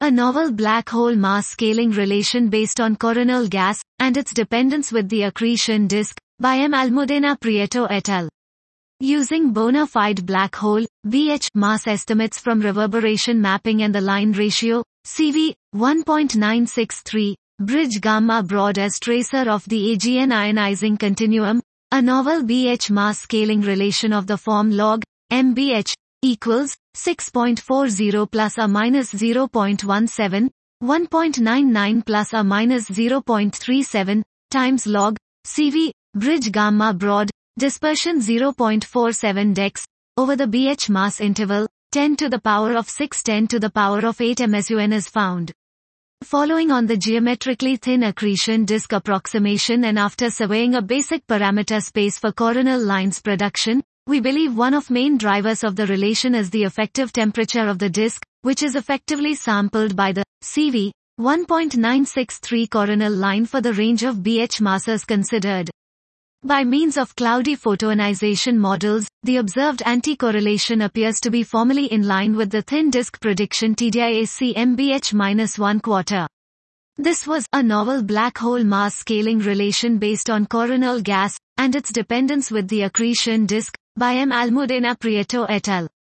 A novel black hole mass scaling relation based on coronal gas, and its dependence with the accretion disk, by M. Almudena Prieto et al. Using bona fide black hole, BH, mass estimates from reverberation mapping and the line ratio, CV, 1.963, bridge gamma broad as tracer of the AGN ionizing continuum, a novel BH mass scaling relation of the form log, MBH, equals, 6.40 plus or minus 0.17, 1.99 plus or minus 0.37, times log, CV, bridge gamma broad, dispersion 0.47 dex, over the BH mass interval, 10 to the power of 6 10 to the power of 8 MSUN is found. Following on the geometrically thin accretion disk approximation and after surveying a basic parameter space for coronal lines production, we believe one of main drivers of the relation is the effective temperature of the disk, which is effectively sampled by the CV 1.963 coronal line for the range of BH masses considered. By means of cloudy photoionization models, the observed anti-correlation appears to be formally in line with the thin disk prediction TDIAC MBH-1/4. This was a novel black hole mass scaling relation based on coronal gas, and its dependence with the accretion disk, by M. Almudena Prieto et al.